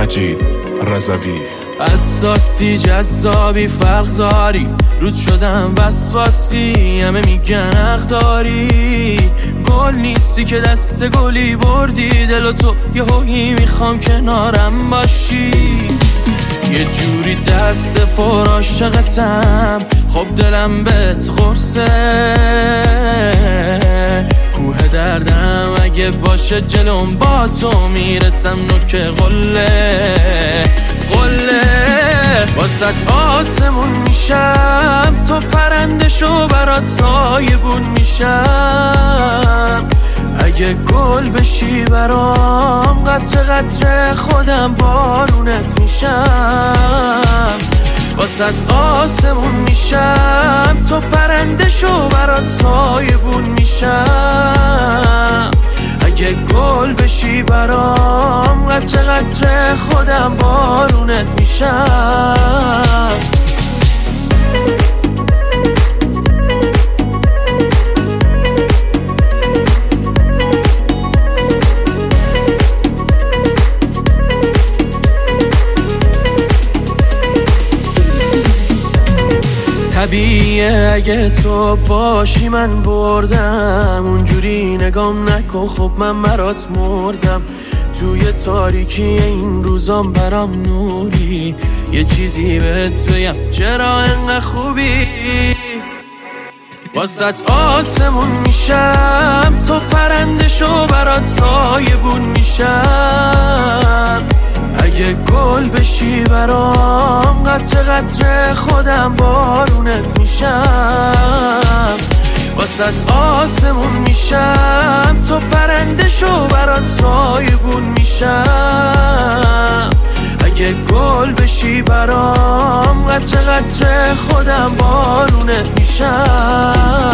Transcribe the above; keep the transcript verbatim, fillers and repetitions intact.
مجید رضوی. اساسی جذابی فرق داری، رود شدم وسواسی، همه میگن حق داری. گل نیستی که دست گلی بردی، دل و تو یه هویی میخوام کنارم باشی. یه جوری دست پر عاشقتم، خب دلم بهت قرصه. کوه دردم اگه باشه جلوم با تو میرسم نوک قله قله. واسط آسمون میشم، تو پرنده شو برات سایبون میشم. اگه گل بشی برام، قطره قطره خودم بارونت میشم. واسط آسمون میشم، تو پرنده شو برات سایبون میشم. اگه گل بشی برام، قطره قطره خودم بارونت میشم. طبیعیه اگه تو باشی من بردم، اونجوری نگام نکن خب من برات مردم. توی تاریکی این روزام برام نوری، یه چیزی بهت بگم چرا انقدر خوبی. واسط آسمون میشم، تو پرنده شو برات سایبون میشم. اگه گل بشی برام، قطره قطره خودم بارونت میشم. واسط آسمون میشم، تو پرنده شو برات سایبون میشم. اگه گل بشی برام، قطره قطره خودم بارونت میشم.